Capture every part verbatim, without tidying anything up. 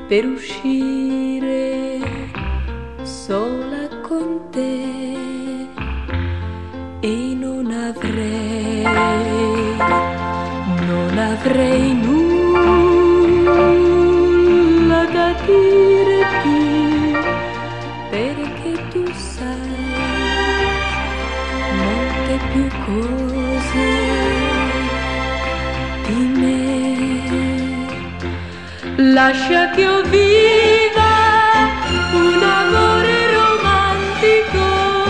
per uscire sola con te, e non avrei, non avrei nulla da dirti, perché tu sai molte più cose di me. Lascia che io viva un amore romantico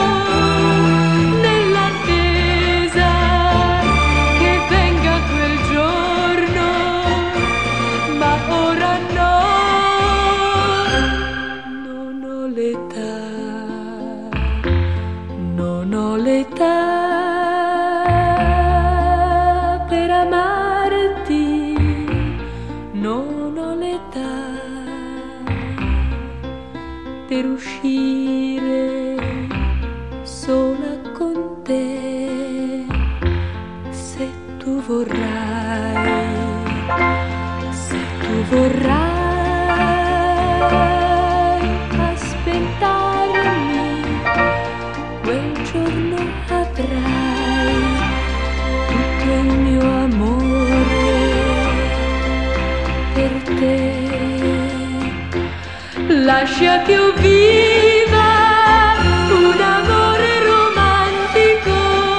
nell'attesa che venga quel giorno, ma ora no, non ho l'età, non ho l'età per amarti, non ho l'età per uscire sola con te. Se tu vorrai, se tu vorrai aspettarmi, quel giorno avrai tutto il mio amore per te. Lascia che io viva un amore romantico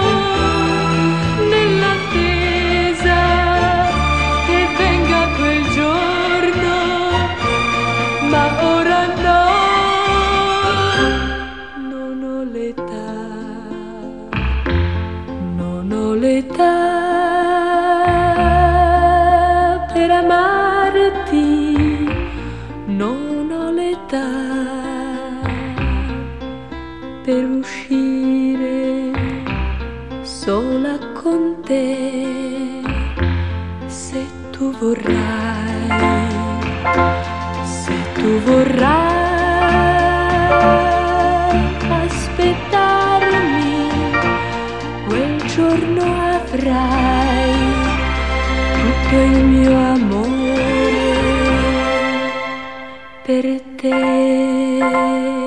nell'attesa che venga quel giorno, ma ora no, non ho l'età, non ho l'età per amarti, non ho l'età per uscire sola con te. Se tu vorrai, se tu vorrai aspettarmi, quel giorno avrai tutto il mio amore per te.